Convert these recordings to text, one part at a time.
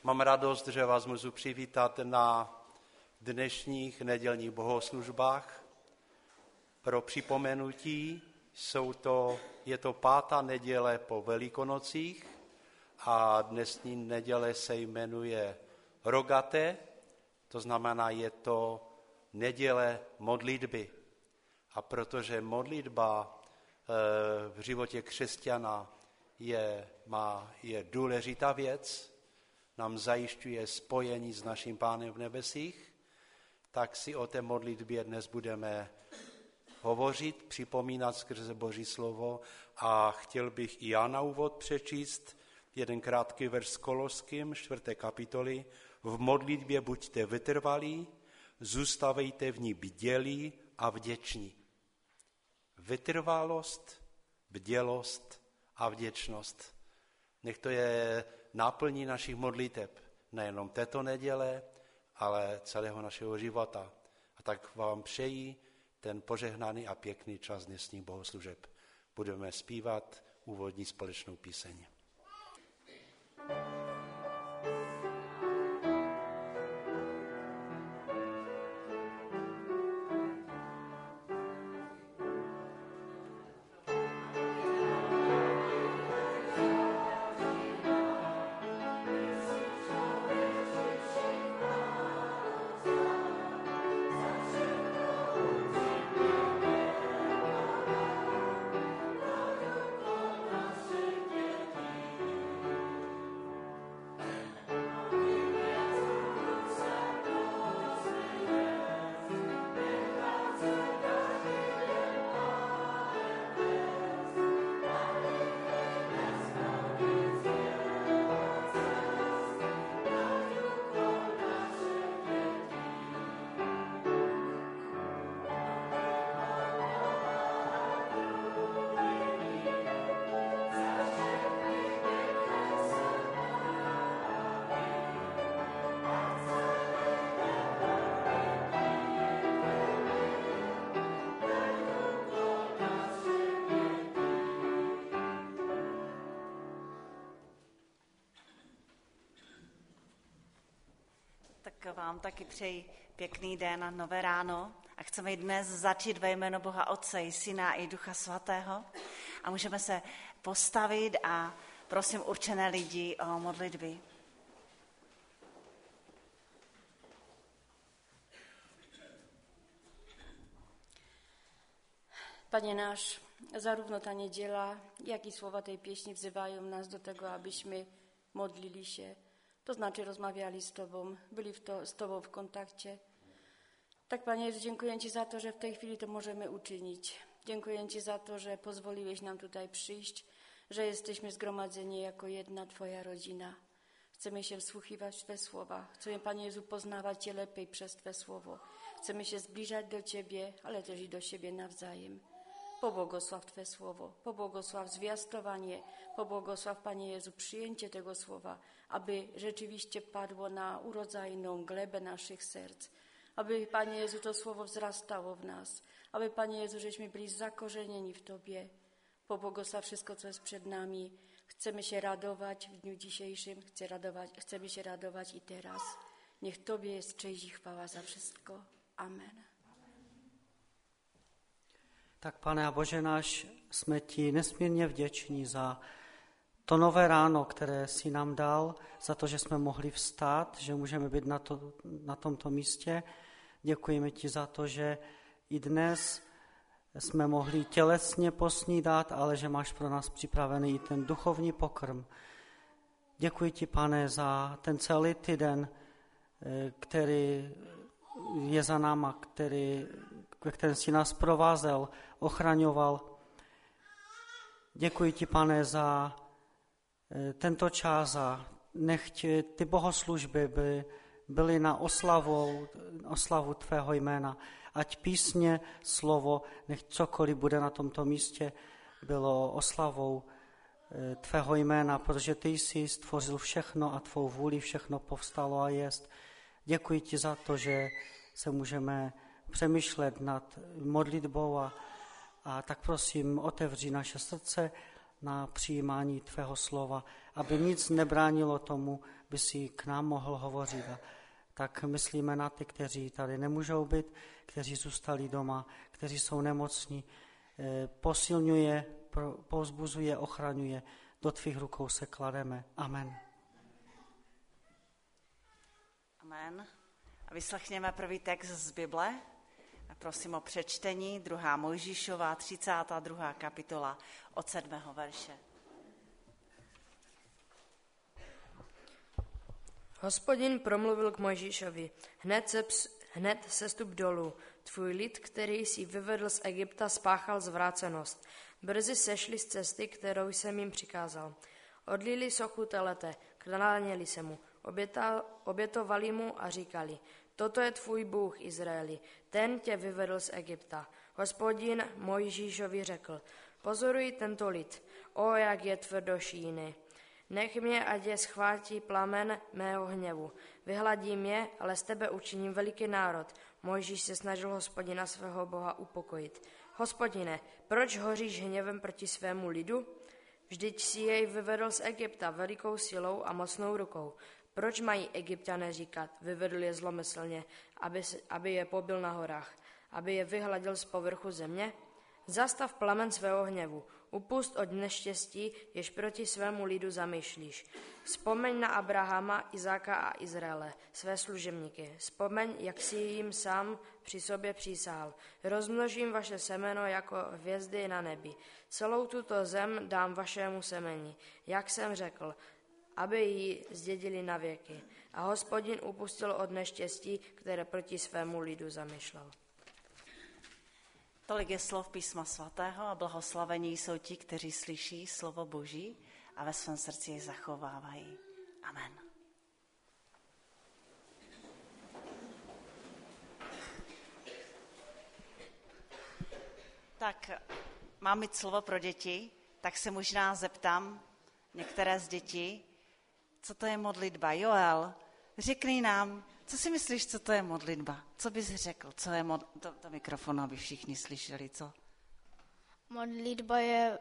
Mám radost, že vás můžu přivítat na dnešních nedělních bohoslužbách. Pro připomenutí je to 5. neděle po Velikonocích a dnešní neděle se jmenuje Rogaté, to znamená, je to neděle modlitby. A protože modlitba v životě křesťana je důležitá věc, nám zajišťuje spojení s naším Pánem v nebesích, tak si o té modlitbě dnes budeme hovořit, připomínat skrze Boží slovo a chtěl bych i já na úvod přečíst jeden krátký verš z Koloským, 4. kapitoly. V modlitbě buďte vytrvalí, zůstavejte v ní bdělí a vděční. Vytrvalost, bdělost a vděčnost. Nech to je náplní našich modliteb, nejenom této neděle, ale celého našeho života. A tak vám přeji ten požehnaný a pěkný čas dnešních bohoslužeb. Budeme zpívat úvodní společnou píseň. Vám taky přeji pěkný den a nové ráno a chceme i dnes začít ve jménu Boha Otce i Syna i Ducha Svatého a můžeme se postavit a prosím určené lidi o modlitby. Panie náš, zarówno ta niedziela, jak i słowa tej pieśni wzywają nas do tego, abyśmy modlili się. To znaczy rozmawiali z Tobą, byli z Tobą w kontakcie. Tak, Panie Jezu, dziękuję Ci za to, że w tej chwili to możemy uczynić. Dziękuję Ci za to, że pozwoliłeś nam tutaj przyjść, że jesteśmy zgromadzeni jako jedna Twoja rodzina. Chcemy się wsłuchiwać w Twe słowa. Chcemy, Panie Jezu, poznawać Cię lepiej przez Twe słowo. Chcemy się zbliżać do Ciebie, ale też i do siebie nawzajem. Pobłogosław Twe słowo, pobłogosław zwiastowanie, pobłogosław, Panie Jezu, przyjęcie tego słowa, aby rzeczywiście padło na urodzajną glebę naszych serc, aby, Panie Jezu, to słowo wzrastało w nas, aby, Panie Jezu, żeśmy byli zakorzenieni w Tobie. Pobłogosław wszystko, co jest przed nami. Chcemy się radować w dniu dzisiejszym, chcemy się radować i teraz. Niech Tobie jest cześć i chwała za wszystko. Amen. Tak, Pane a Bože náš, jsme Ti nesmírně vděční za to nové ráno, které jsi nám dal, za to, že jsme mohli vstát, že můžeme být na tomto místě. Děkujeme Ti za to, že i dnes jsme mohli tělesně posnídat, ale že máš pro nás připravený i ten duchovní pokrm. Děkuji Ti, Pane, za ten celý týden, který je za náma, ve kterém jsi nás provázel, ochraňoval. Děkuji Ti, Pane, za tento čas a nechť ty bohoslužby byly na oslavu Tvého jména. Ať písně, slovo, nechť cokoliv bude na tomto místě, bylo oslavou Tvého jména, protože Ty jsi stvořil všechno a Tvou vůli všechno povstalo a jest. Děkuji Ti za to, že se můžeme přemýšlet nad modlitbou a tak prosím, otevři naše srdce na přijímání Tvého slova, aby nic nebránilo tomu, by si k nám mohl hovořit. Tak myslíme na ty, kteří tady nemůžou být, kteří zůstali doma, kteří jsou nemocní. Posilňuje, povzbuzuje, ochraňuje. Do tvých rukou se klademe. Amen. Amen. A vyslechněme první text z Bible. A prosím o přečtení, 2. Mojžíšova, 32. kapitola, od 7. verše. Hospodin promluvil k Mojžíšovi, hned sestup dolů. Tvůj lid, který jsi vyvedl z Egypta, spáchal zvrácenost. Brzy sešli z cesty, kterou jsem jim přikázal. Odlili sochu telete, kláněli se mu, obětovali mu a říkali, toto je tvůj Bůh, Izraeli, ten tě vyvedl z Egypta. Hospodin Mojžíšovi řekl, pozoruj tento lid, jak je tvrdošíjný. Nech mě, ať je schvátí plamen mého hněvu. Vyhladím je, ale z tebe učiním veliký národ. Mojžíš se snažil Hospodina svého Boha upokojit. Hospodine, proč hoříš hněvem proti svému lidu? Vždyť si jej vyvedl z Egypta velikou silou a mocnou rukou. Proč mají Egypťané říkat, vyvedl je zlomyslně, aby je pobil na horách, aby je vyhladil z povrchu země? Zastav plamen svého hněvu, upust od neštěstí, jež proti svému lidu zamýšlíš. Vzpomeň na Abrahama, Izáka a Izraele, své služebníky. Vzpomeň, jak si jim sám při sobě přísahal. Rozmnožím vaše semeno jako hvězdy na nebi. Celou tuto zem dám vašemu semeni, jak jsem řekl, aby ji zdědili na věky. A Hospodin upustil od neštěstí, které proti svému lidu zamýšlel. Tolik je slov písma svatého a blahoslavení jsou ti, kteří slyší slovo Boží a ve svém srdci je zachovávají. Amen. Tak mám mít slovo pro děti, tak se možná zeptám některé z dětí, co to je modlitba. Joel, řekni nám, co si myslíš, co to je modlitba? Co bys řekl? Co je do mikrofonu, aby všichni slyšeli, co? Modlitba je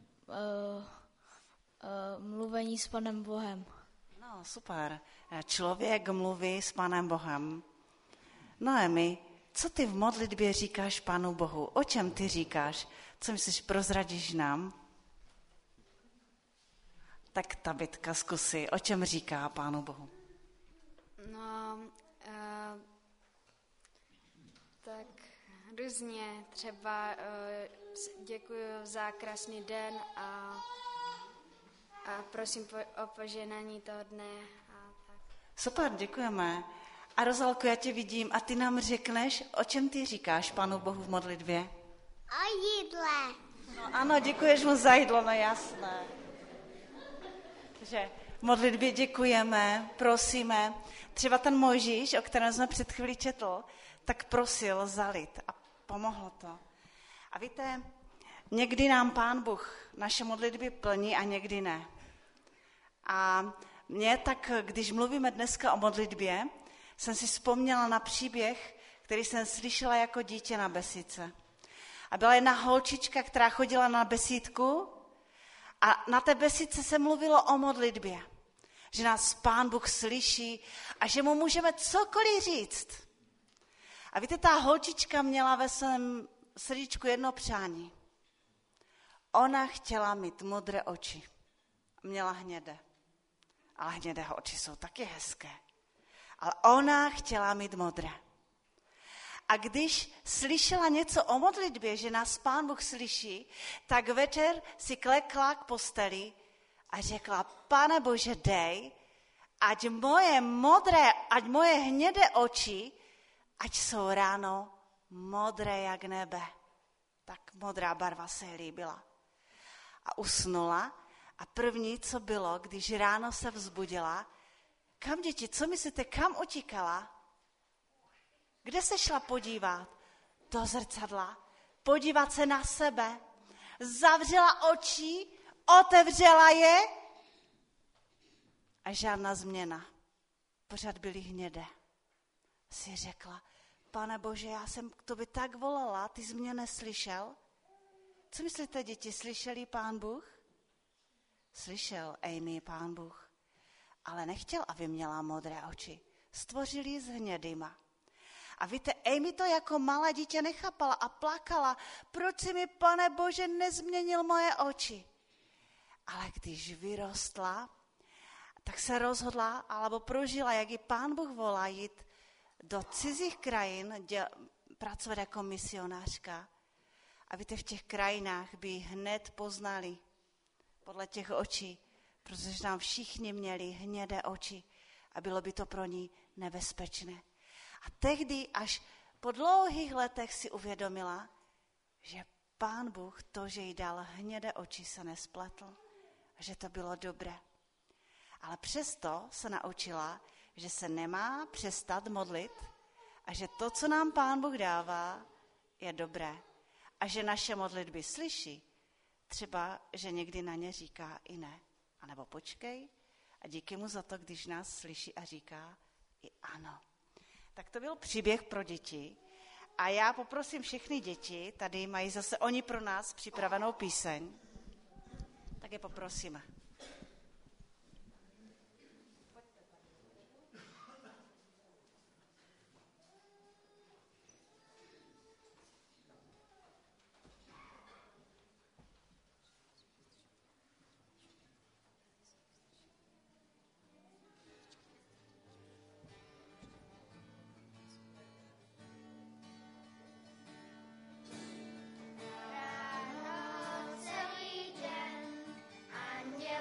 mluvení s Panem Bohem. No, super. Člověk mluví s Panem Bohem. Noemi, co ty v modlitbě říkáš Pánu Bohu? O čem ty říkáš? Co myslíš, prozradíš nám? Tak ta Bitka zkusí. O čem říká Pánu Bohu? No, tak různě. Třeba děkuji za krásný den a prosím o požehnání toho dne. A tak. Super, děkujeme. A Rozalko, já tě vidím a ty nám řekneš, o čem ty říkáš Pánu Bohu v modlitbě? O jídle. No ano, děkuješ mu za jídlo, no jasné. Takže v modlitbě děkujeme, prosíme. Třeba ten Mojžíš, o kterém jsme před chvílí četl, tak prosil za lid a pomohlo to. A víte, někdy nám Pán Bůh naše modlitby plní a někdy ne. A mě tak, když mluvíme dneska o modlitbě, jsem si vzpomněla na příběh, který jsem slyšela jako dítě na besídce. A byla jedna holčička, která chodila na besídku a na té besídce se mluvilo o modlitbě. Že nás Pán Bůh slyší a že mu můžeme cokoliv říct. A víte, ta holčička měla ve svém srdíčku jedno přání. Ona chtěla mít modré oči. Měla hnědé. Ale hnědé oči jsou taky hezké. Ale ona chtěla mít modré. A když slyšela něco o modlitbě, že nás Pán Bůh slyší, tak večer si klekla k posteli a řekla, Pane Bože, dej, ať moje hnědé oči, ať jsou ráno modré jak nebe. Tak modrá barva se jí líbila. A usnula a první, co bylo, když ráno se vzbudila, kam děti, co myslíte, kam utíkala? Kde se šla podívat? Do zrcadla. Podívat se na sebe. Zavřela oči, otevřela je a žádná změna. Pořád byly hnědé. Si řekla, Pane Bože, já jsem k tobě tak volala, ty jsi mě neslyšel? Co myslíte, děti, slyšeli Pán Bůh? Slyšel Amy Pán Bůh. ale nechtěl, aby měla modré oči. Stvořil ji s hnědýma. A víte, Amy to jako malé dítě nechápala a plakala, proč si mi, Pane Bože, nezměnil moje oči. Ale když vyrostla, tak se rozhodla, alebo prožila, jak ji Pán Bůh volá jít do cizích krajin, pracovat jako misionářka. A víte, v těch krajinách by hned poznali podle těch očí, protože tam všichni měli hnědé oči a bylo by to pro ní nebezpečné. A tehdy až po dlouhých letech si uvědomila, že Pán Bůh to, že jí dal hnědé oči, se nespletl, že to bylo dobré. Ale přesto se naučila, že se nemá přestat modlit a že to, co nám Pán Bůh dává, je dobré. A že naše modlitby slyší, třeba, že někdy na ně říká i ne. A nebo počkej a díky mu za to, když nás slyší a říká i ano. Tak to byl příběh pro děti. A já poprosím všechny děti, tady mají zase oni pro nás připravenou píseň, tak je poprosíme. Celý den anděl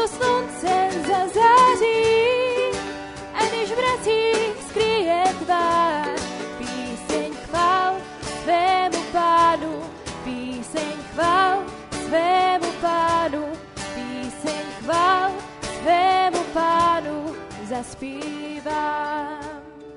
slunce zazáří a než v racích skryje tvář. Píseň chvál svému Pánu, píseň chvál svému Pánu, píseň chvál svému Pánu zaspívám.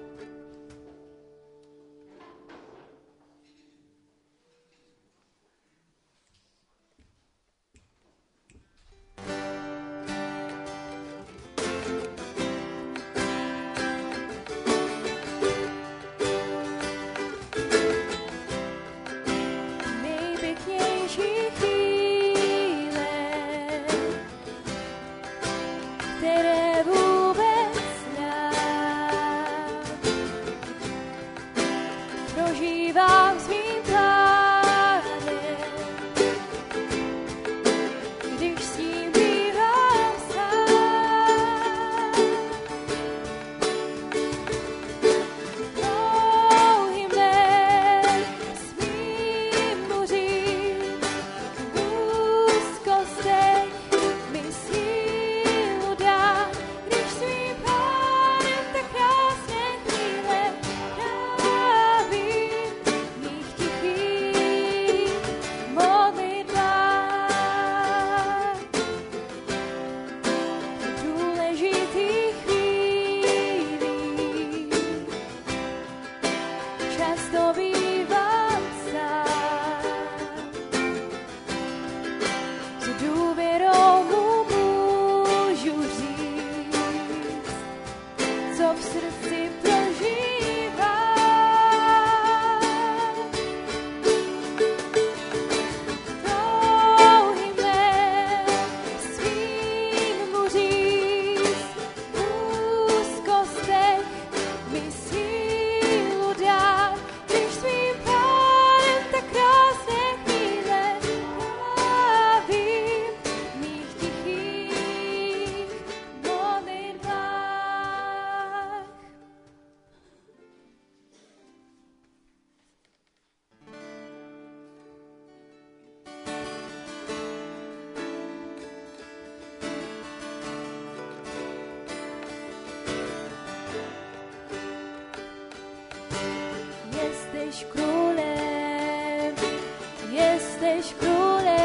Jesteś królem,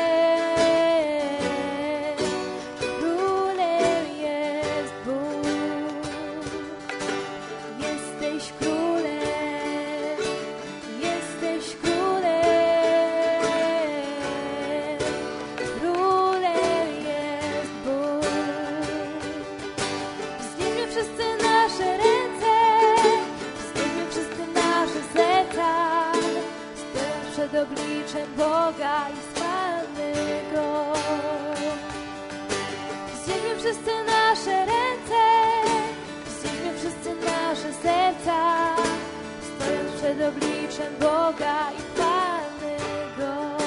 królem jest Bóg. Jesteś królem, jesteś królem, królem jest Bóg. Wznieśmy wszyscy nasze ręce, wznieśmy wszyscy nasze serca, przed obliczem Boga i chwalmy Go. Wznieśmy wszyscy nasze ręce, wznieśmy wszyscy nasze serca, stojąc przed obliczem Boga i chwalmy Go.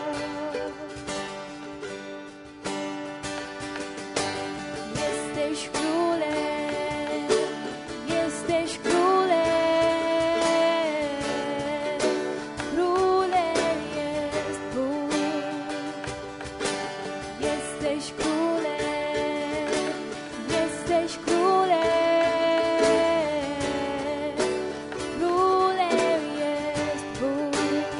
Jesteś królem, jesteś królem, jesteś królem, jesteś królem, królem jest Bóg.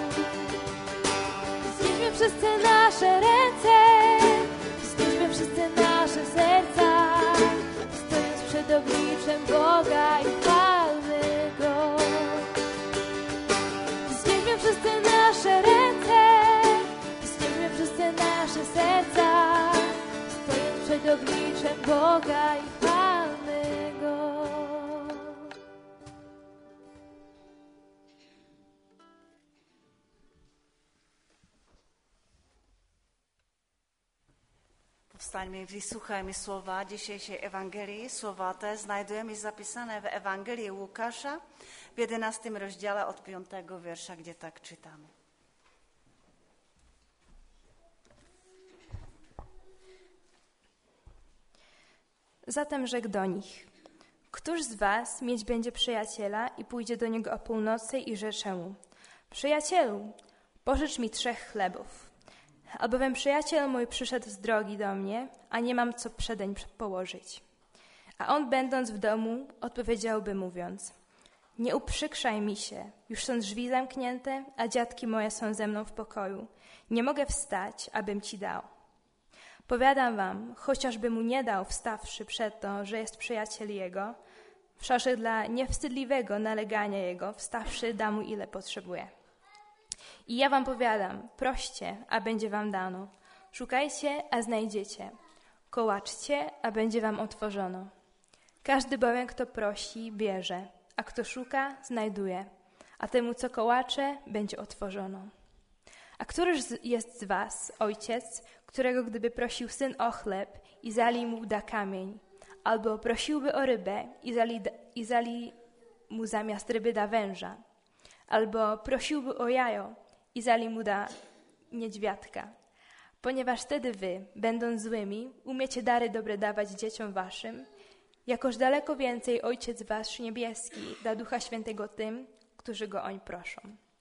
Wznieśmy wszyscy nasze ręce, wznieśmy wszyscy nasze serca, stojąc przed obliczem Boga i chwalmy Go. Wznieśmy wszyscy nasze ręce, wznieśmy wszyscy nasze serca, przed obliczem Boga i chwalmy Go. Povstaňme, vysłuchajmy słowa dzisiejszej Ewangelii. Słowa te znajdujemy zapisane w Ewangelii Łukasza w 11 rozdziale od 5 wiersza, gdzie tak czytamy. Zatem rzekł do nich: Któż z was mieć będzie przyjaciela i pójdzie do niego o północy i rzecze mu: Przyjacielu, pożycz mi 3 chlebów. albowiem przyjaciel mój przyszedł z drogi do mnie, a nie mam co przedeń położyć. A on, będąc w domu, odpowiedziałby mówiąc: nie uprzykrzaj mi się, już są drzwi zamknięte, a dziatki moje są ze mną w pokoju. Nie mogę wstać, abym ci dał. Powiadam wam, chociażby mu nie dał, wstawszy przed to, że jest przyjaciel jego, wszakże dla niewstydliwego nalegania jego, wstawszy, da mu ile potrzebuje. I ja wam powiadam, proście, a będzie wam dano. Szukajcie, a znajdziecie. Kołaczcie, a będzie wam otworzono. Każdy bowiem, kto prosi, bierze, a kto szuka, znajduje, a temu, co kołacze, będzie otworzono. A któryż jest z was ojciec, którego gdyby prosił syn o chleb i zali mu da kamień, albo prosiłby o rybę i zali mu zamiast ryby da węża, albo prosiłby o jajo i zali mu da niedźwiadka. Ponieważ wtedy wy, będąc złymi, umiecie dary dobre dawać dzieciom waszym, jakoż daleko więcej Ojciec wasz niebieski da Ducha Świętego tym, którzy go oń proszą.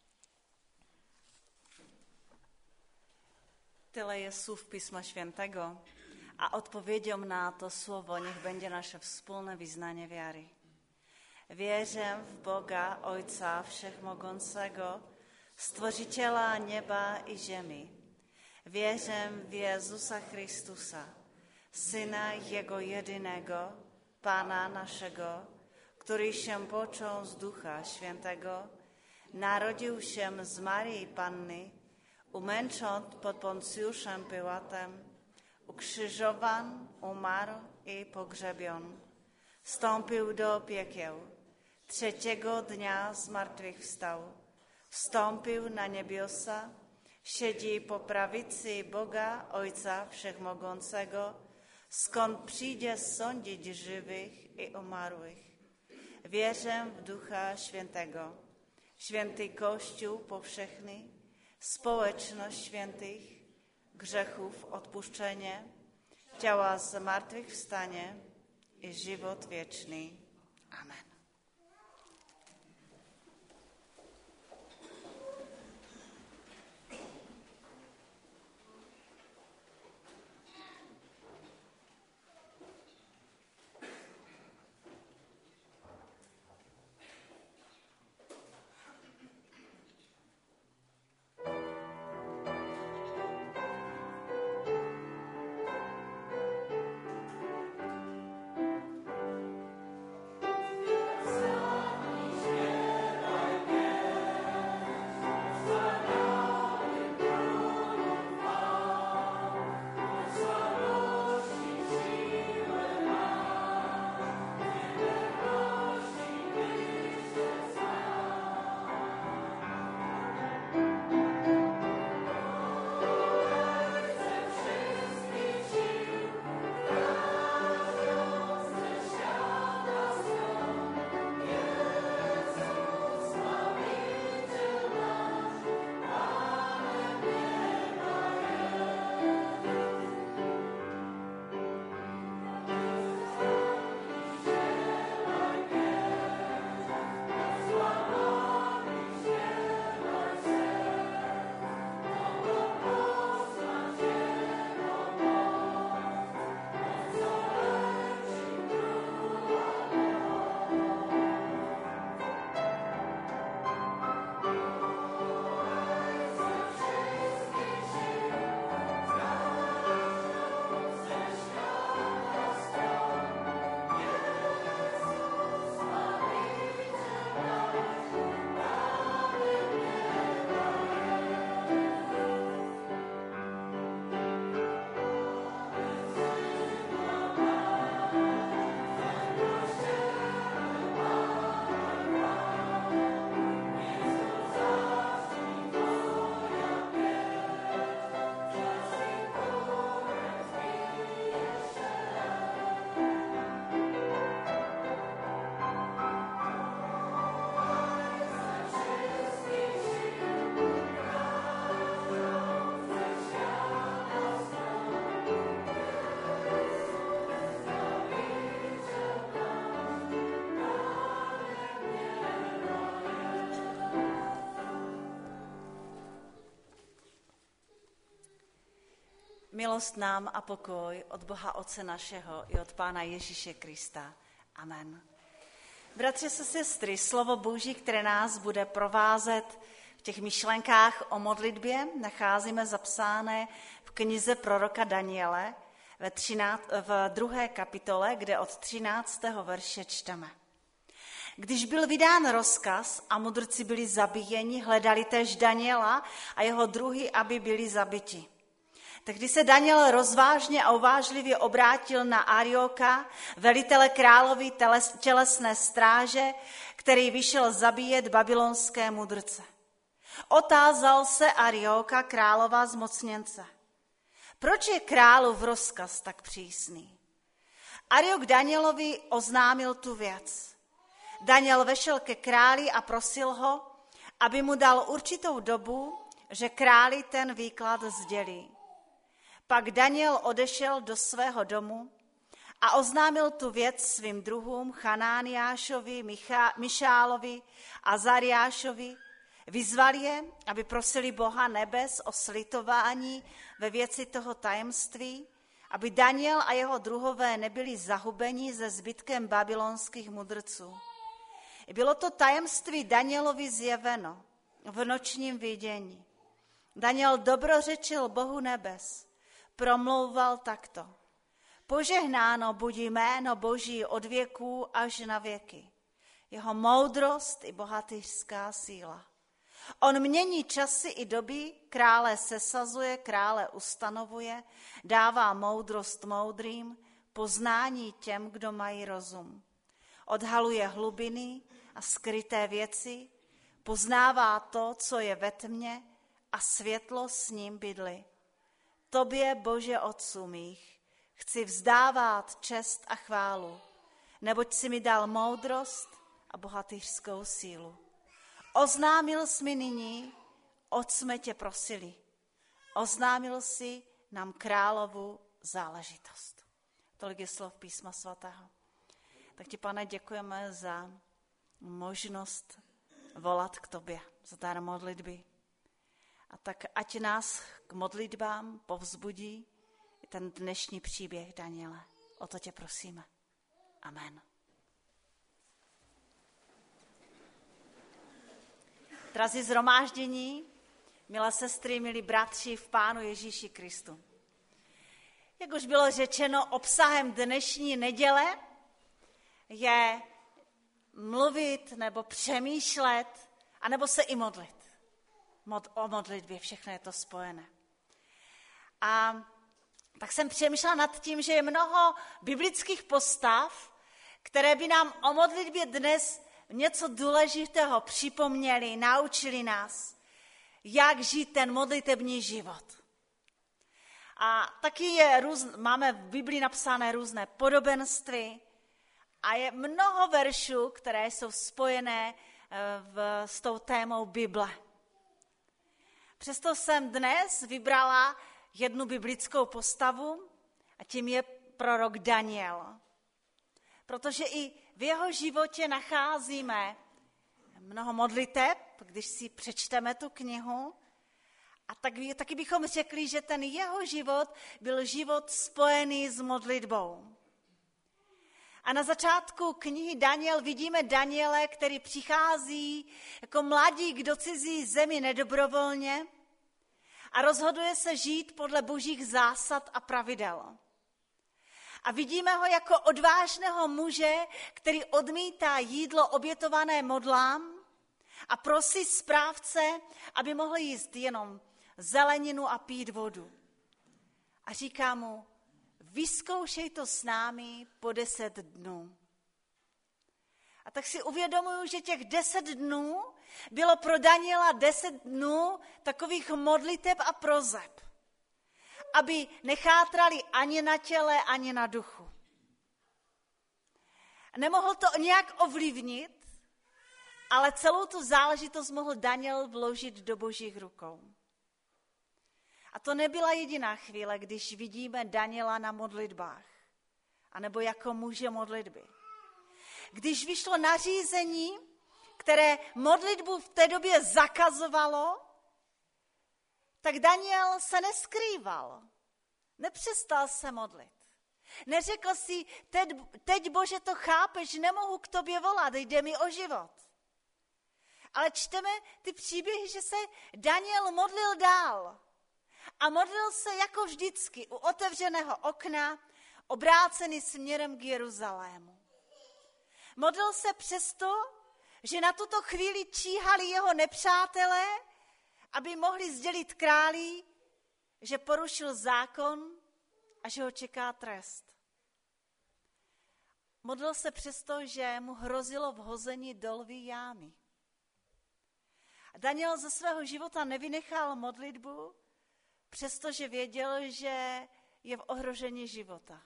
Tyle jest słów Pisma Świętego, a odpowiedzią na to słowo niech będzie nasze wspólne wyznanie wiary. Wierzę w Boga, Ojca Wszechmogącego, Stworzyciela nieba i ziemi. Wierzę w Jezusa Chrystusa, Syna Jego jedynego, Pana naszego, który się począł z Ducha Świętego, narodził się z Maryi Panny, umęczon pod Poncjuszem Piłatem, ukrzyżowan, umarł i pogrzebion. Wstąpił do piekieł, trzeciego dnia zmartwychwstał, wstąpił na niebiosa, siedzi po prawicy Boga Ojca Wszechmogącego, skąd przyjdzie sądzić żywych i umarłych. Wierzę w Ducha Świętego, święty Kościół powszechny, społeczność świętych, grzechów odpuszczenie, ciała zmartwychwstanie i żywot wieczny. Amen. Milost nám a pokoj od Boha Otce našeho i od Pána Ježíše Krista. Amen. Bratři a sestry, slovo Boží, které nás bude provázet v těch myšlenkách o modlitbě, nacházíme zapsáné v knize proroka Daniele v 2. kapitole, kde od 13. verše čteme. Když byl vydán rozkaz a mudrci byli zabíjeni, hledali též Daniela a jeho druhy, aby byli zabiti. Tehdy se Daniel rozvážně a uvážlivě obrátil na Arioka, velitele královy tělesné stráže, který vyšel zabíjet babylonské mudrce. Otázal se Arioka, králova zmocněnce. Proč je králův rozkaz tak přísný? Ariok Danielovi oznámil tu věc. Daniel vešel ke králi a prosil ho, aby mu dal určitou dobu, že králi ten výklad sdělí. Pak Daniel odešel do svého domu a oznámil tu věc svým druhům Chanániášovi, Mišálovi a Zariášovi. Vyzval je, aby prosili Boha nebes o slitování ve věci toho tajemství, aby Daniel a jeho druhové nebyli zahubeni se zbytkem babylonských mudrců. Bylo to tajemství Danielovi zjeveno v nočním vidění. Daniel dobrořečil Bohu nebes, promlouval takto. Požehnáno buď jméno Boží od věků až na věky. Jeho moudrost i bohatýřská síla. On mění časy i doby, krále sesazuje, krále ustanovuje, dává moudrost moudrým, poznání těm, kdo mají rozum. Odhaluje hlubiny a skryté věci, poznává to, co je ve tmě, a světlo s ním bydlí. Tobě, Bože Otcu mých, chci vzdávat čest a chválu, neboť si mi dal moudrost a bohatýřskou sílu. Oznámil jsi mi nyní, oč jsme tě prosili. Oznámil jsi nám královu záležitost. Tolik je slov písma svatého. Tak ti, Pane, děkujeme za možnost volat k tobě, za dar modlitby. A tak ať nás k modlitbám povzbudí ten dnešní příběh Daniele. O to tě prosíme. Amen. Drazí shromáždění, milé sestry, milí bratři v Pánu Ježíši Kristu. Jak už bylo řečeno, obsahem dnešní neděle je mluvit nebo přemýšlet, anebo se i modlit. O modlitbě, všechno je to spojené. A tak jsem přemýšlela nad tím, že je mnoho biblických postav, které by nám o modlitbě dnes něco důležitého připomněli, naučili nás, jak žít ten modlitební život. A taky máme v Biblii napsané různé podobenství a je mnoho veršů, které jsou spojené s tou témou Bible. Přesto jsem dnes vybrala jednu biblickou postavu a tím je prorok Daniel. Protože i v jeho životě nacházíme mnoho modliteb, když si přečteme tu knihu. A taky bychom řekli, že ten jeho život byl život spojený s modlitbou. A na začátku knihy Daniel vidíme Daniele, který přichází jako mladík do cizí zemi nedobrovolně a rozhoduje se žít podle božích zásad a pravidel. A vidíme ho jako odvážného muže, který odmítá jídlo obětované modlám a prosí správce, aby mohl jíst jenom zeleninu a pít vodu. A říká mu, vyzkoušej to s námi po 10 dnů. A tak si uvědomuju, že těch 10 dnů bylo pro Daniela 10 dnů takových modliteb a prozeb, aby nechátrali ani na těle, ani na duchu. Nemohl to nějak ovlivnit, ale celou tu záležitost mohl Daniel vložit do božích rukou. A to nebyla jediná chvíle, když vidíme Daniela na modlitbách, anebo jako muže modlitby. Když vyšlo nařízení, které modlitbu v té době zakazovalo, tak Daniel se neskrýval. Nepřestal se modlit. Neřekl si, teď Bože to chápeš, nemohu k tobě volat, jde mi o život. Ale čteme ty příběhy, že se Daniel modlil dál. A modlil se jako vždycky u otevřeného okna, obrácený směrem k Jeruzalému. Modlil se přesto, že na tuto chvíli číhali jeho nepřátelé, aby mohli sdělit králi, že porušil zákon a že ho čeká trest. Modlil se přesto, že mu hrozilo vhození do lví jámy. Daniel ze svého života nevynechal modlitbu, přestože věděl, že je v ohrožení života.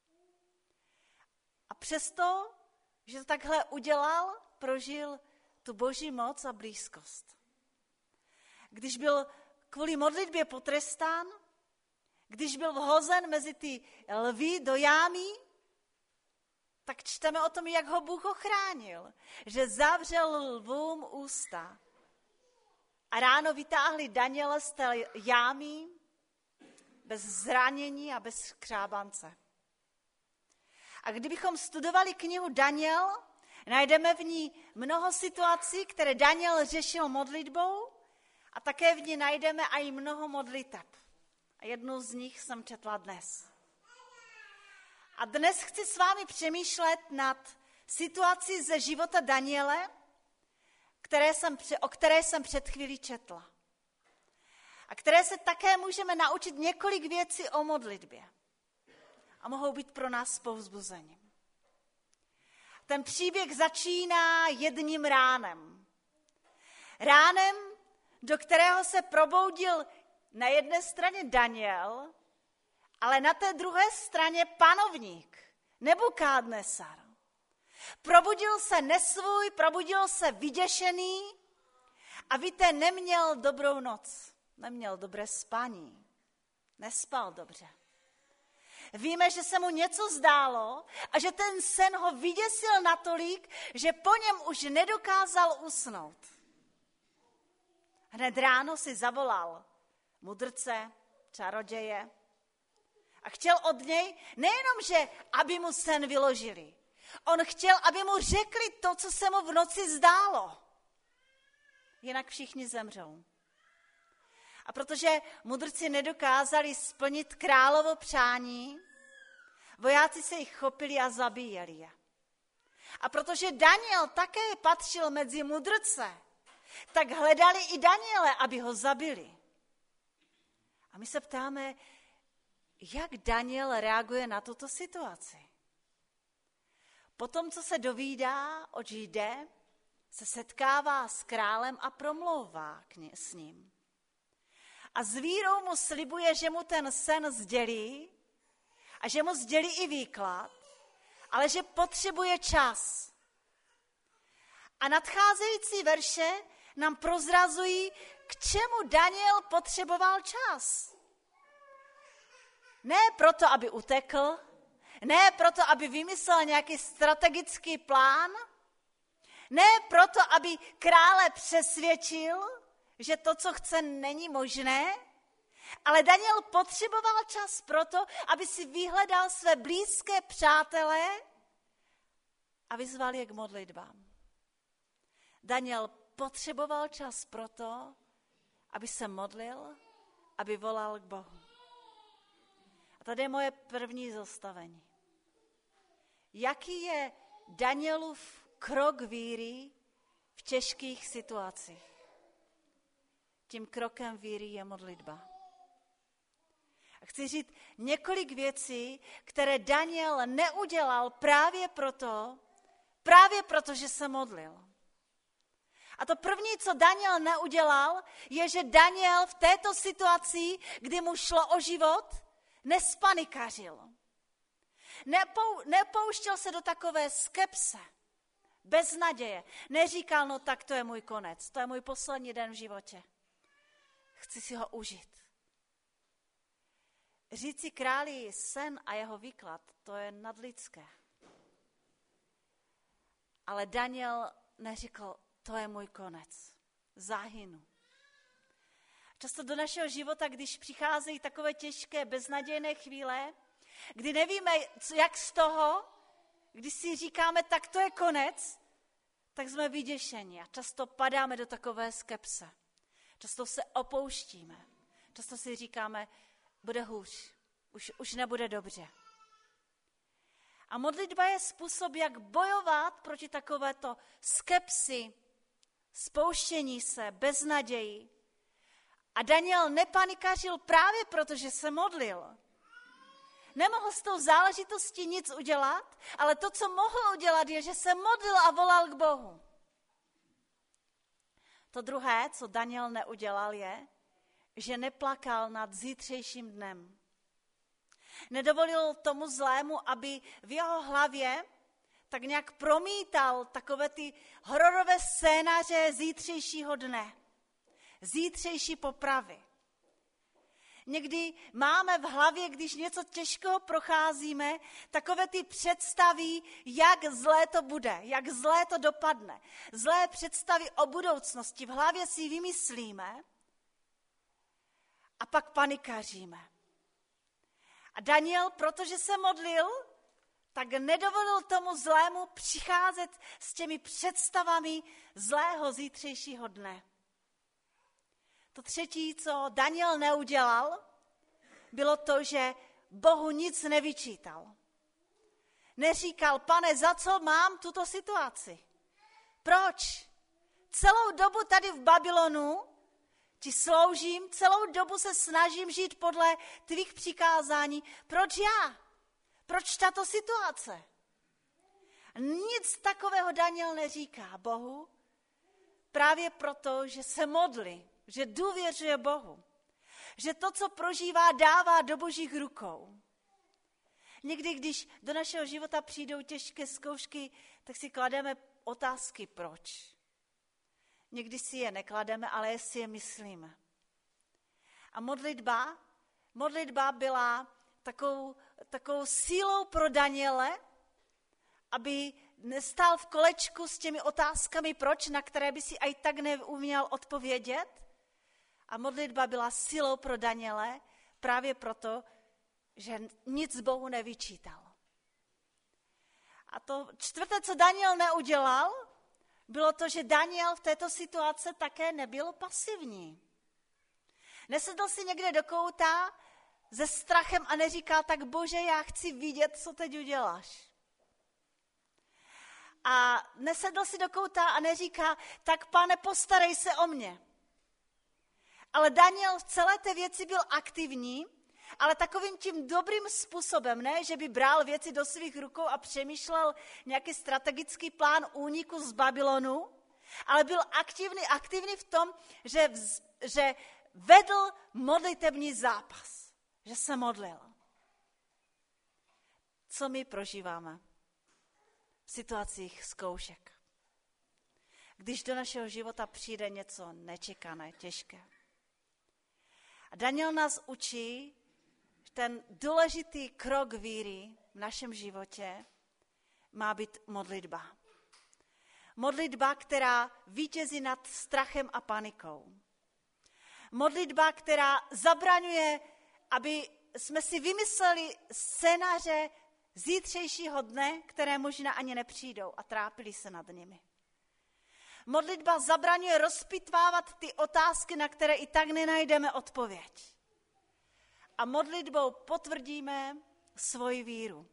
A přesto, že to takhle udělal, prožil tu boží moc a blízkost. Když byl kvůli modlitbě potrestán, když byl vhozen mezi ty lví do jámy, tak čteme o tom, jak ho Bůh ochránil, že zavřel lvům ústa. A ráno vytáhli Daniela z té jámy bez zranění a bez skřábance. A kdybychom studovali knihu Daniel, najdeme v ní mnoho situací, které Daniel řešil modlitbou, a také v ní najdeme i mnoho modliteb. A jednu z nich jsem četla dnes. A dnes chci s vámi přemýšlet nad situací ze života Daniele, o které jsem před chvílí četla. A které se také můžeme naučit několik věcí o modlitbě. A mohou být pro nás povzbuzením. Ten příběh začíná jedním ránem. Ránem, do kterého se proboudil na jedné straně Daniel, ale na té druhé straně panovník, Nebukadnesar. Probudil se nesvůj, probudil se vyděšený a víte, neměl dobrou noc, neměl dobré spání, nespal dobře. Víme, že se mu něco zdálo a že ten sen ho vyděsil natolik, že po něm už nedokázal usnout. Hned ráno si zavolal mudrce, čaroděje a chtěl od něj nejenom, že aby mu sen vyložili. On chtěl, aby mu řekli to, co se mu v noci zdálo. Jinak všichni zemřou. A protože mudrci nedokázali splnit královo přání, vojáci se jich chopili a zabíjeli je. A protože Daniel také patřil mezi mudrce, tak hledali i Daniele, aby ho zabili. A my se ptáme, jak Daniel reaguje na tuto situaci. Potom, co se dovídá, oč jde, se setkává s králem a promlouvá s ním. A s vírou mu slibuje, že mu ten sen sdělí a že mu sdělí i výklad, ale že potřebuje čas. A nadcházející verše nám prozrazují, k čemu Daniel potřeboval čas. Ne proto, aby utekl, ne proto, aby vymyslel nějaký strategický plán, ne proto, aby krále přesvědčil, že to, co chce, není možné, ale Daniel potřeboval čas proto, aby si vyhledal své blízké přátele a vyzval je k modlitbám. Daniel potřeboval čas proto, aby se modlil, aby volal k Bohu. A tady je moje první zastavení. Jaký je Danielův krok víry v těžkých situacích? Tím krokem víry je modlitba. A chci říct několik věcí, které Daniel neudělal právě proto, že se modlil. A to první, co Daniel neudělal, je, že Daniel v této situaci, kdy mu šlo o život, nespanikařil. Nepouštěl se do takové skepse, bez naděje. Neříkal, no tak to je můj konec, to je můj poslední den v životě. Chci si ho užít. Říci králi sen a jeho výklad, to je nadlidské. Ale Daniel neříkal, to je můj konec, zahynu. Často do našeho života, když přicházejí takové těžké, beznadějné chvíle, kdy nevíme, jak z toho, když si říkáme, tak to je konec, tak jsme vyděšeni a často padáme do takové skepse. Často se opouštíme. Často si říkáme, bude hůř, už nebude dobře. A modlitba je způsob, jak bojovat proti takovéto skepsi, spouštění se, beznaději. A Daniel nepanikařil právě proto, že se modlil. Nemohl s tou záležitostí nic udělat, ale to, co mohl udělat, je, že se modlil a volal k Bohu. To druhé, co Daniel neudělal, je, že neplakal nad zítřejším dnem. Nedovolil tomu zlému, aby v jeho hlavě tak nějak promítal takové ty hororové scénáře zítřejšího dne. Zítřejší popravy. Někdy máme v hlavě, když něco těžkého procházíme, takové ty představy, jak zlé to bude, jak zlé to dopadne. Zlé představy o budoucnosti v hlavě si vymyslíme a pak panikaříme. A Daniel, protože se modlil, tak nedovolil tomu zlému přicházet s těmi představami zlého zítřejšího dne. To třetí, co Daniel neudělal, bylo to, že Bohu nic nevyčítal. Neříkal, Pane, za co mám tuto situaci? Proč? Celou dobu tady v Babylonu ti sloužím, celou dobu se snažím žít podle tvých přikázání. Proč já? Proč tato situace? Nic takového Daniel neříká Bohu, právě proto, že se modlí, že důvěřuje Bohu, že to, co prožívá, dává do Božích rukou. Někdy, když do našeho života přijdou těžké zkoušky, tak si klademe otázky, proč. Někdy si je neklademe, ale si je myslíme. A modlitba byla takovou sílou pro Daniele, aby nestál v kolečku s těmi otázkami, proč, na které by si aj tak neuměl odpovědět. A modlitba byla silou pro Daniele právě proto, že nic Bohu nevyčítal. A to čtvrté, co Daniel neudělal, bylo to, že Daniel v této situaci také nebyl pasivní. Nesedl si někde do kouta se strachem a neříkal, tak Bože, já chci vidět, co teď uděláš. A nesedl si do kouta a neříká, tak Pane, postarej se o mě. Ale Daniel v celé té věci byl aktivní, ale takovým tím dobrým způsobem, ne, že by bral věci do svých rukou a přemýšlel nějaký strategický plán úniku z Babylonu, ale byl aktivní v tom, že vedl modlitební zápas, že se modlil. Co my prožíváme v situacích zkoušek? Když do našeho života přijde něco nečekané, těžké. A Daniel nás učí, že ten důležitý krok víry v našem životě má být modlitba. Modlitba, která vítězí nad strachem a panikou. Modlitba, která zabraňuje, aby jsme si vymysleli scénáře zítřejšího dne, které možná ani nepřijdou a trápili se nad nimi. Modlitba zabraňuje rozpitvávat ty otázky, na které i tak nenajdeme odpověď. A modlitbou potvrdíme svoji víru.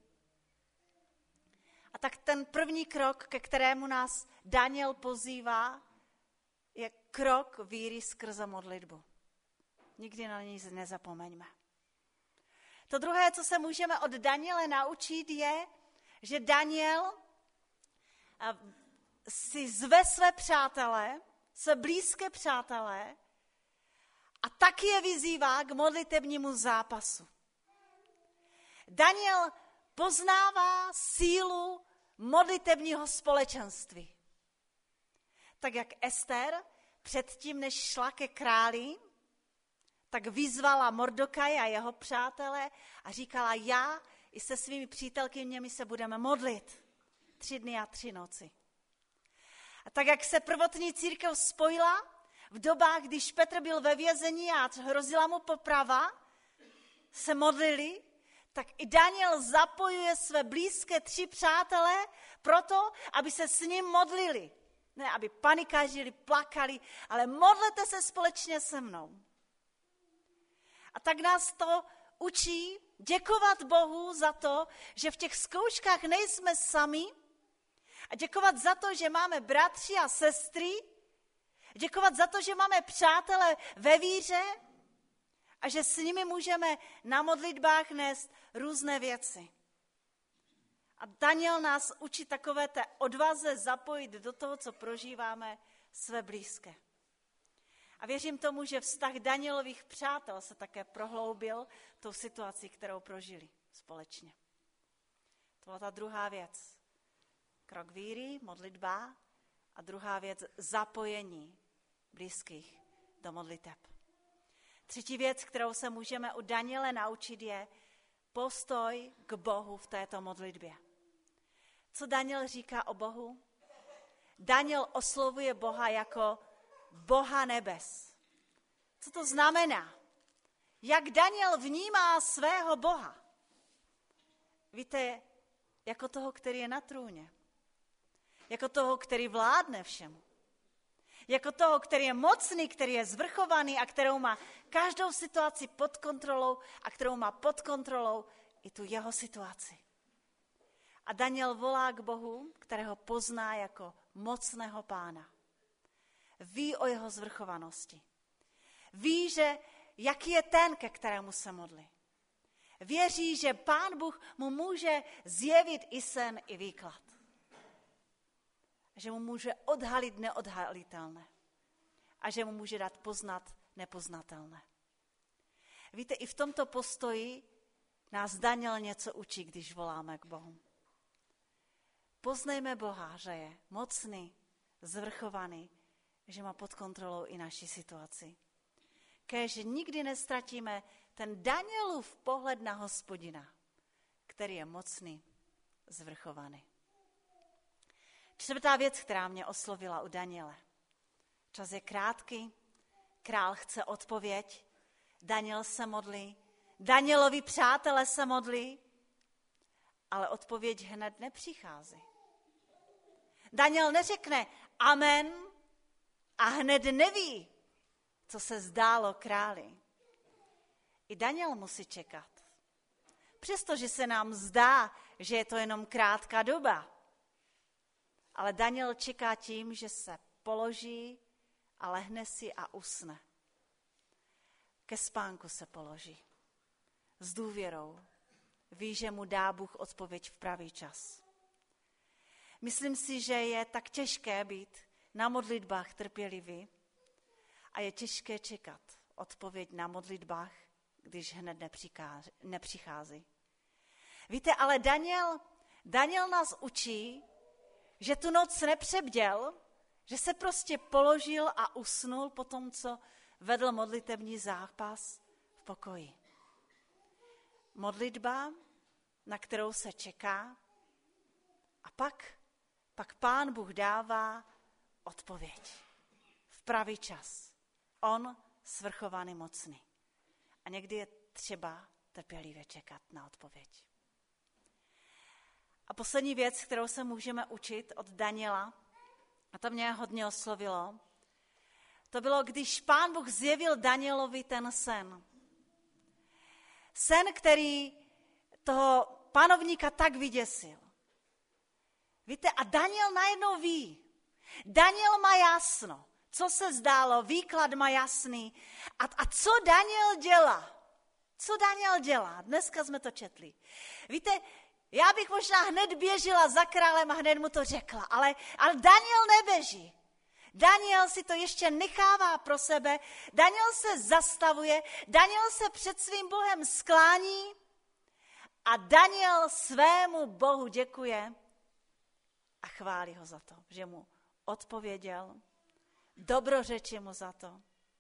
A tak ten první krok, ke kterému nás Daniel pozývá, je krok víry skrze modlitbu. Nikdy na ní nezapomeňme. To druhé, co se můžeme od Daniele naučit, je, že Daniel si zve své přátele, své blízké přátele a taky je vyzývá k modlitebnímu zápasu. Daniel poznává sílu modlitebního společenství. Tak jak Ester předtím, než šla ke králi, tak vyzvala Mordokaje a jeho přátele a říkala, já i se svými přítelkyněmi se budeme modlit 3 dny a 3 noci. A tak jak se prvotní církev spojila, v dobách, když Petr byl ve vězení a hrozila mu poprava, se modlili, tak i Daniel zapojuje své blízké 3 přátelé proto, aby se s ním modlili. Ne, aby panikařili, plakali, ale modlete se společně se mnou. A tak nás to učí děkovat Bohu za to, že v těch zkouškách nejsme sami, a děkovat za to, že máme bratři a sestry, děkovat za to, že máme přátele ve víře a že s nimi můžeme na modlitbách nést různé věci. A Daniel nás učí takové té odvaze zapojit do toho, co prožíváme, své blízké. A věřím tomu, že vztah Danielových přátel se také prohloubil tou situací, kterou prožili společně. To byla ta druhá věc. Krok víry, modlitba a druhá věc zapojení blízkých do modliteb. Třetí věc, kterou se můžeme u Daniele naučit, je postoj k Bohu v této modlitbě. Co Daniel říká o Bohu? Daniel oslovuje Boha jako Boha nebes. Co to znamená? Jak Daniel vnímá svého Boha? Víte, jako toho, který je na trůně. Jako toho, který vládne všemu. Jako toho, který je mocný, který je zvrchovaný a kterou má každou situaci pod kontrolou a kterou má pod kontrolou i tu jeho situaci. A Daniel volá k Bohu, kterého pozná jako mocného Pána. Ví o jeho zvrchovanosti. Ví, že jaký je ten, ke kterému se modlí. Věří, že Pán Bůh mu může zjevit i sen, i výklad. Že mu může odhalit neodhalitelné. A že mu může dát poznat nepoznatelné. Víte, i v tomto postoji nás Daniel něco učí, když voláme k Bohu. Poznejme Boha, že je mocný, zvrchovaný, že má pod kontrolou i naši situaci. Kéž nikdy nestratíme ten Danielův pohled na Hospodina, který je mocný, zvrchovaný. Čtvrtá věc, která mě oslovila u Daniele. Čas je krátký, král chce odpověď, Daniel se modlí, Danielovi přátelé se modlí, ale odpověď hned nepřichází. Daniel neřekne amen a hned neví, co se zdálo králi. I Daniel musí čekat. Přestože se nám zdá, že je to jenom krátká doba. Ale Daniel čeká tím, že se položí a lehne si a usne. Ke spánku se položí. S důvěrou. Ví, že mu dá Bůh odpověď v pravý čas. Myslím si, že je tak těžké být na modlitbách trpělivý a je těžké čekat odpověď na modlitbách, když hned nepřichází. Víte, ale Daniel nás učí, že tu noc nepřebděl, že se prostě položil a usnul po tom, co vedl modlitební zápas v pokoji. Modlitba, na kterou se čeká, a pak Pán Bůh dává odpověď v pravý čas. On svrchovaný mocný. A někdy je třeba trpělivě čekat na odpověď. A poslední věc, kterou se můžeme učit od Daniela, a to mě hodně oslovilo, to bylo, když Pán Bůh zjevil Danielovi ten sen. Sen, který toho panovníka tak vyděsil. Víte, a Daniel najednou ví. Daniel má jasno, co se zdálo, výklad má jasný. A co Daniel dělá? Co Daniel dělá? Dneska jsme to četli. Víte, já bych možná hned běžela za králem a hned mu to řekla, ale Daniel neběží. Daniel si to ještě nechává pro sebe, Daniel se zastavuje, Daniel se před svým Bohem sklání a Daniel svému Bohu děkuje a chválí ho za to, že mu odpověděl, dobrořečí mu za to.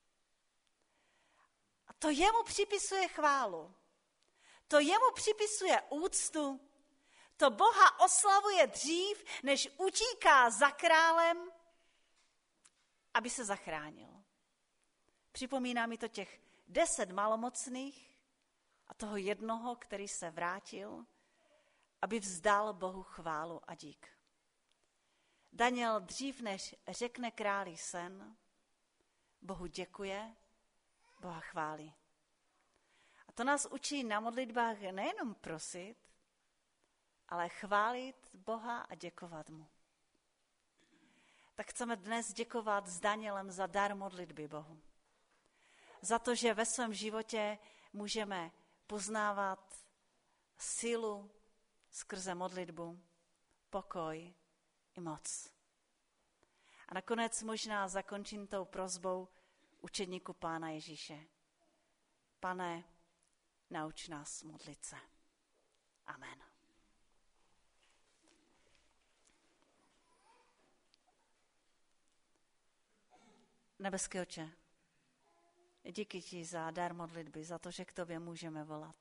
A to jemu připisuje chválu, to jemu připisuje úctu, to Boha oslavuje dřív, než utíká za králem, aby se zachránil. Připomíná mi to těch 10 malomocných a toho jednoho, který se vrátil, aby vzdal Bohu chválu a dík. Daniel dřív, než řekne králi sen, Bohu děkuje, Boha chválí. A to nás učí na modlitbách nejenom prosit, ale chválit Boha a děkovat mu. Tak chceme dnes děkovat s Danielem za dar modlitby Bohu. Za to, že ve svém životě můžeme poznávat sílu skrze modlitbu, pokoj i moc. A nakonec možná zakončím tou prosbou učedníku Pána Ježíše. Pane, nauč nás modlit se. Amen. Nebeský Otče, díky ti za dar modlitby, za to, že k tobě můžeme volat.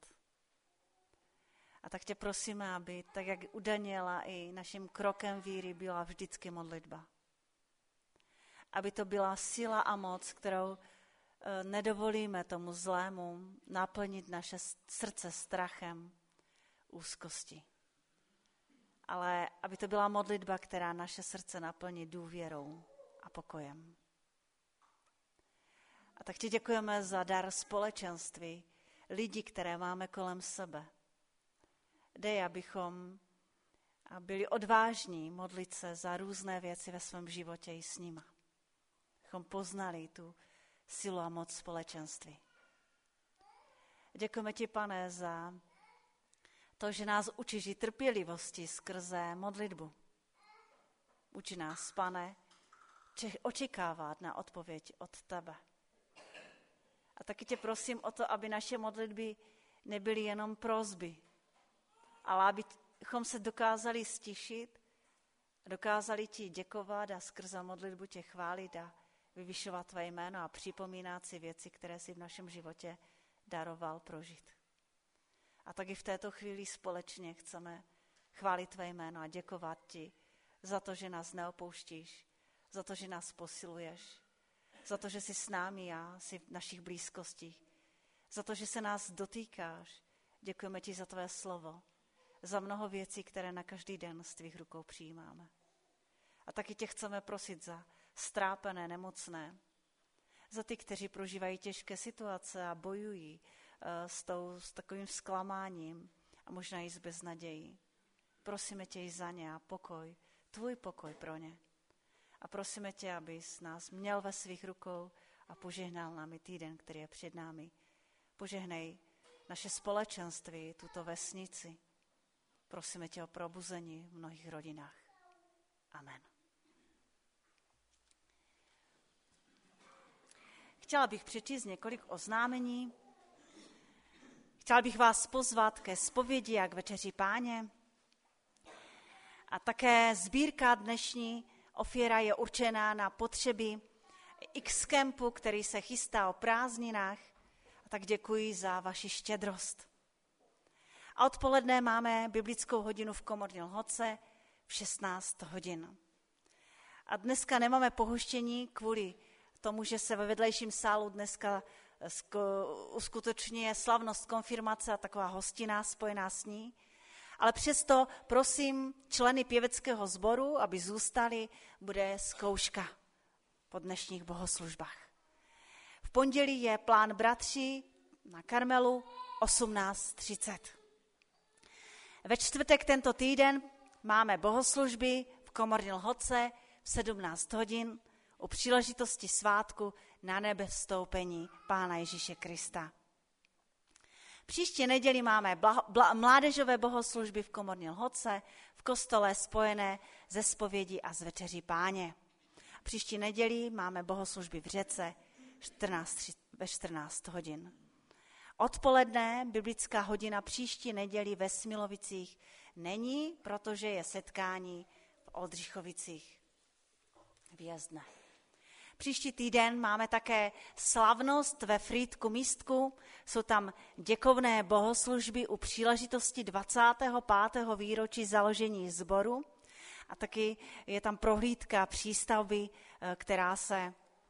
A tak tě prosíme, aby tak, jak u Daniela, i naším krokem víry byla vždycky modlitba. Aby to byla síla a moc, kterou nedovolíme tomu zlému naplnit naše srdce strachem, úzkosti. Ale aby to byla modlitba, která naše srdce naplní důvěrou a pokojem. A tak ti děkujeme za dar společenství, lidí, které máme kolem sebe. Dej, abychom byli odvážní modlit se za různé věci ve svém životě i s nima. Abychom poznali tu sílu a moc společenství. Děkujeme ti, Pane, za to, že nás učíš i trpělivosti skrze modlitbu. Uči nás, Pane, očekávat na odpověď od tebe. A taky tě prosím o to, aby naše modlitby nebyly jenom prosby, ale abychom se dokázali stišit, dokázali ti děkovat a skrze modlitbu tě chválit a vyvyšovat tvé jméno a připomínat si věci, které si v našem životě daroval prožít. A taky v této chvíli společně chceme chválit tvé jméno a děkovat ti za to, že nás neopouštíš, za to, že nás posiluješ, za to, že jsi s námi a jsi v našich blízkostích, za to, že se nás dotýkáš. Děkujeme ti za tvé slovo, za mnoho věcí, které na každý den z tvých rukou přijímáme. A taky tě chceme prosit za strápené, nemocné, za ty, kteří prožívají těžké situace a bojují s takovým zklamáním a možná i s beznadějí. Prosíme tě i za ně a pokoj, tvůj pokoj pro ně. A prosíme tě, abys nás měl ve svých rukou a požehnal nám i týden, který je před námi. Požehnej naše společenství, tuto vesnici. Prosíme tě o probuzení v mnohých rodinách. Amen. Chtěla bych přečíst několik oznámení. Chtěla bych vás pozvat ke zpovědi a k večeři Páně. A také sbírka dnešní ofěra je určená na potřeby X-Campu, který se chystá o prázdninách. A tak děkuji za vaši štědrost. A odpoledne máme biblickou hodinu v Komorní Lhotce v 16 hodin. A dneska nemáme pohoštění kvůli tomu, že se ve vedlejším sálu dneska uskutečňuje slavnost konfirmace a taková hostina spojená s ní. Ale přesto prosím členy pěveckého sboru, aby zůstali, bude zkouška po dnešních bohoslužbách. V pondělí je plán bratří na Karmelu 18:30. Ve čtvrtek tento týden máme bohoslužby v Komorní Lhotce v 17 hodin u příležitosti svátku na nebe vstoupení Pána Ježíše Krista. Příští neděli máme mládežové bohoslužby v Komorní Lhotce v kostele spojené ze zpovědí a z večeří Páně. Příští neděli máme bohoslužby v Řece ve 14 hodin. Odpoledne biblická hodina příští neděli ve Smilovicích není, protože je setkání v Oldřichovicích v Jezdné. Příští týden máme také slavnost ve Frýdku Místku. Jsou tam děkovné bohoslužby u příležitosti 25. výročí založení sboru. A taky je tam prohlídka přístavby, která se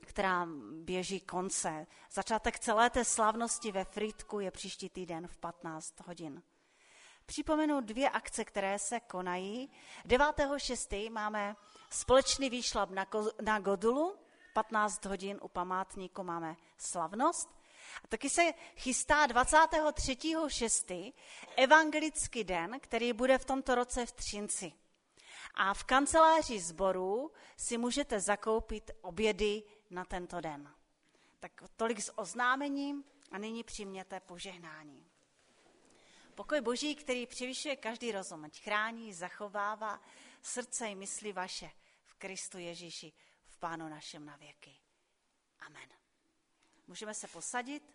která běží konce. Začátek celé té slavnosti ve Frýdku je příští týden v 15 hodin. Připomenu 2 akce, které se konají. 9.6. máme společný výšlap na Godulu, 15 hodin u památníku máme slavnost. A taky se chystá 23.6. evangelický den, který bude v tomto roce v Třinci. A v kanceláři sborů si můžete zakoupit obědy na tento den. Tak tolik s oznámením a nyní přijměte požehnání. Pokoj Boží, který převyšuje každý rozum, ať chrání, zachovává srdce i mysli vaše v Kristu Ježíši, v Pánu našem na věky. Amen. Můžeme se posadit.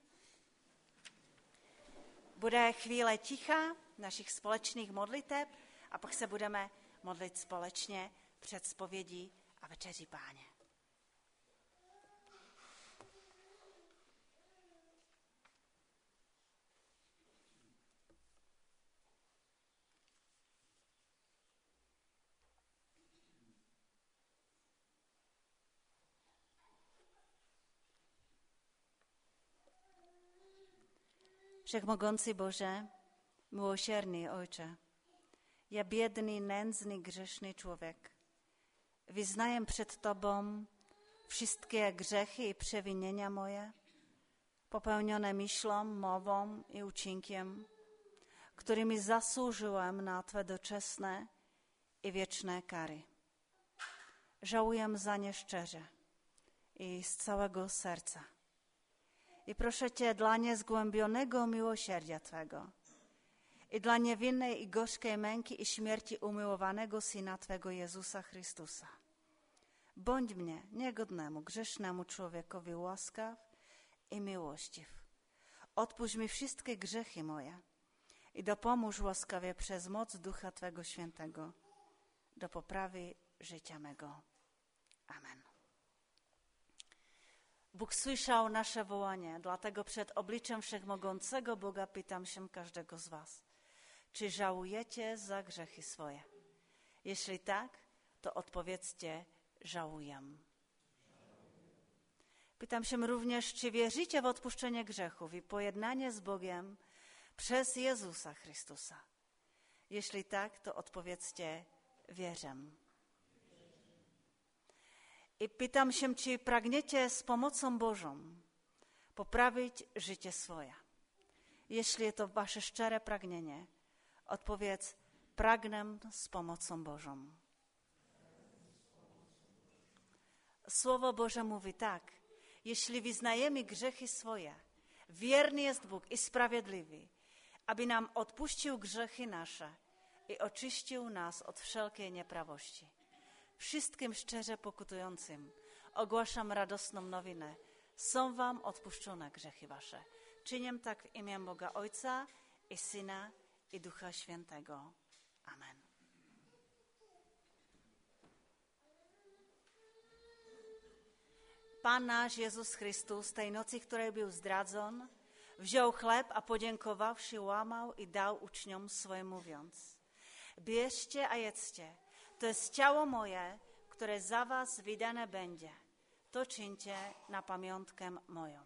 Bude chvíle ticha našich společných modliteb a pak se budeme modlit společně před zpovědí a večeří Páně. Všechmogący Boże, miłosierny Ojcze, ja biedny, nędzny, grzeszny człowiek, wyznaję przed Tobą wszystkie grzechy i przewinienia moje, popełnione myślą, mową i uczynkiem, którymi zasłużyłem na Twe doczesne i wieczne kary. Żałuję za nie szczerze i z całego serca. I proszę Cię dla niezgłębionego miłosierdzia Twego i dla niewinnej i gorzkiej męki i śmierci umiłowanego Syna Twego Jezusa Chrystusa. Bądź mnie, niegodnemu, grzesznemu człowiekowi łaskaw i miłościw. Odpuść mi wszystkie grzechy moje i dopomóż łaskawie przez moc Ducha Twego Świętego do poprawy życia mego. Amen. Bóg słyszał nasze wołanie, dlatego przed obliczem Wszechmogącego Boga pytam się każdego z was. Czy żałujecie za grzechy swoje? Jeśli tak, to odpowiedzcie, żałuję. Pytam się również, czy wierzycie w odpuszczenie grzechów i pojednanie z Bogiem przez Jezusa Chrystusa? Jeśli tak, to odpowiedzcie, wierzę. I pytam się, czy pragniecie z pomocą Bożą poprawić życie swoje. Jeśli to wasze szczere pragnienie, odpowiedz, pragnę z pomocą Bożą. Słowo Boże mówi tak, jeśli wyznajemy grzechy swoje, wierny jest Bóg i sprawiedliwy, aby nam odpuścił grzechy nasze i oczyścił nas od wszelkiej nieprawości. Wszystkim szczerze pokutującym ogłaszam radosną nowinę. Są wam odpuszczone grzechy wasze. Czynię tak w imię Boga Ojca i Syna i Ducha Świętego. Amen. Pan nasz Jezus Chrystus tej nocy, której był zdradzon, wziął chleb, a podziękowawszy łamał i dał uczniom swoim mówiąc: bierzcie, a jedzcie. To jest ciało moje, które za was wydane będzie. To czyńcie na pamiątkę moją.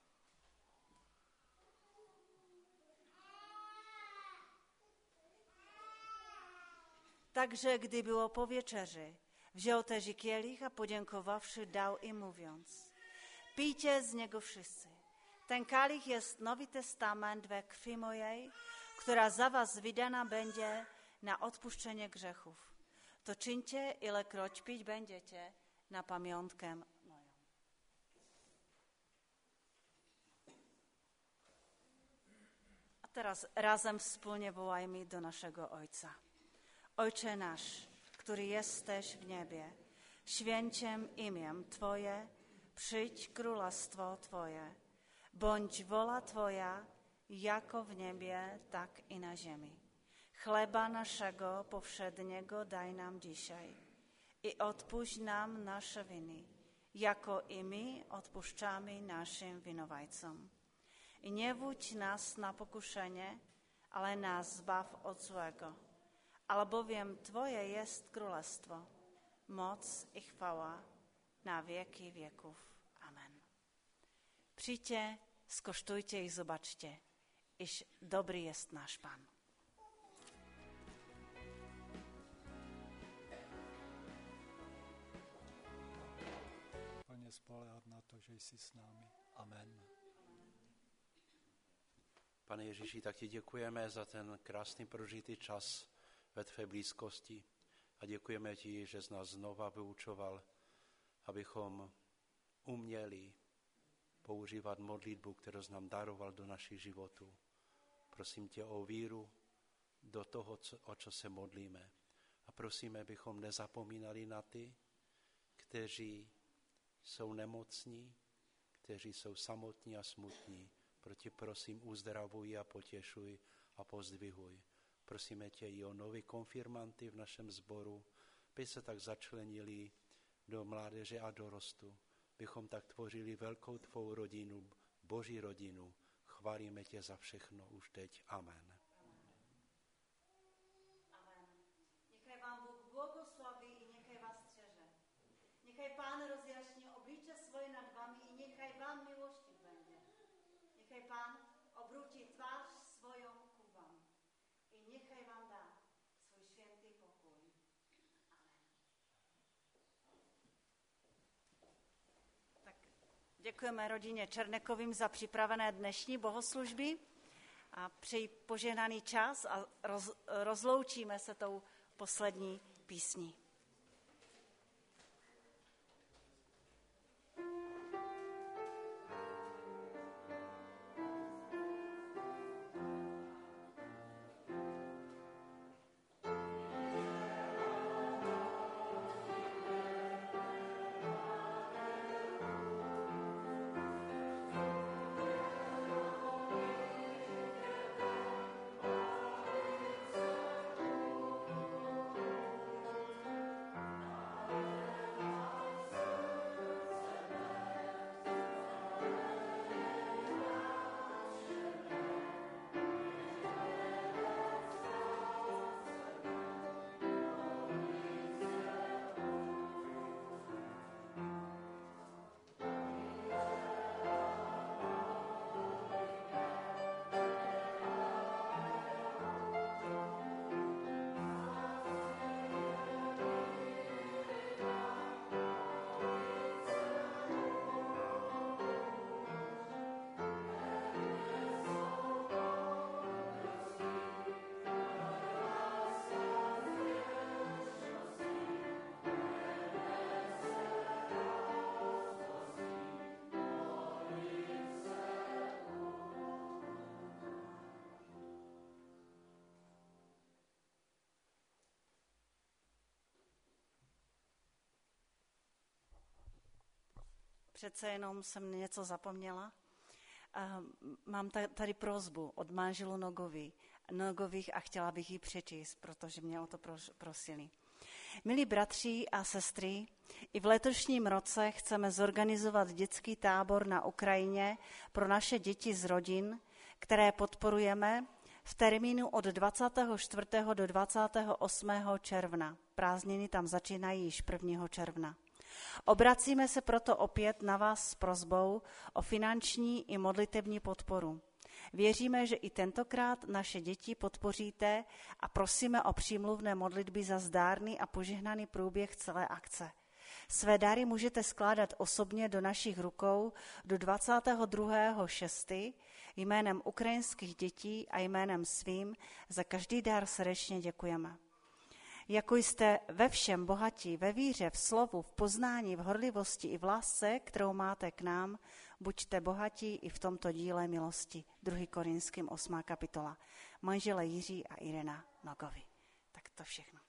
Także gdy było po wieczerzy, wziął też i kielich, a podziękowawszy dał im mówiąc: pijcie z niego wszyscy. Ten kalich jest Nowy Testament we krwi mojej, która za was wydana będzie na odpuszczenie grzechów. To czyńcie, ilekroć pić będziecie, na pamiątkę moją. A teraz razem wspólnie wołajmy do naszego Ojca. Ojcze nasz, który jesteś w niebie, święciem imię Twoje, przyjdź królestwo Twoje. Bądź wola Twoja, jako w niebie, tak i na ziemi. Chleba naszego powszedniego daj nam dzisiaj i odpuść nam nasze winy, jako i my odpuszczamy naszym winowajcom. I nie wódź nas na pokuszenie, ale nas zbaw od złego. Albowiem Twoje jest królestwo, moc i chwała na wieki wieków. Přijďte, skoštujte i zobačte, iž dobrý jest náš Pán. Plně spoléhat na to, že jsi s námi. Amen. Pane Ježíši, tak ti děkujeme za ten krásný prožitý čas ve tvé blízkosti a děkujeme ti, že z nás znova vyučoval, abychom uměli používat modlitbu, kterou jsi nám daroval do našich životů. Prosím tě o víru do toho, o co se modlíme. A prosíme, abychom nezapomínali na ty, kteří jsou nemocní, kteří jsou samotní a smutní. Proti prosím, uzdravuj a potěšuj a pozdvihuj. Prosíme tě i o nové konfirmanty v našem sboru, by se tak začlenili do mládeže a dorostu, bychom tak tvořili velkou tvou rodinu, Boží rodinu. Chválíme tě za všechno už teď. Amen. Amen. Nechaj vám Bůh blahoslaví i nechaj vás střeže. Nechaj Pán rozjašní obliče svoje nad vami i nechaj vám milostiv będzie. Nechaj Pán obrúti tvář svojom ku vám i nechaj vám dá svůj světý pokoj. Amen. Tak děkujeme rodině Černekovým za připravené dnešní bohoslužby a přeji požehnaný čas a rozloučíme se tou poslední písní. Přece jenom jsem něco zapomněla. Mám tady prosbu od manželů Nogových a chtěla bych ji přečíst, protože mě o to prosili. Milí bratři a sestry, i v letošním roce chceme zorganizovat dětský tábor na Ukrajině pro naše děti z rodin, které podporujeme v termínu od 24. do 28. června. Prázdniny tam začínají již 1. června. Obracíme se proto opět na vás s prosbou o finanční i modlitební podporu. Věříme, že i tentokrát naše děti podpoříte a prosíme o přímluvné modlitby za zdárný a požehnaný průběh celé akce. Své dary můžete skládat osobně do našich rukou do 22.6. jménem ukrajinských dětí a jménem svým. Za každý dar srdečně děkujeme. Jako jste ve všem bohatí, ve víře, v slovu, v poznání, v horlivosti i v lásce, kterou máte k nám, buďte bohatí i v tomto díle milosti. 2. Korinským 8. kapitola. Manžele Jiří a Irena Nogovi. Tak to všechno.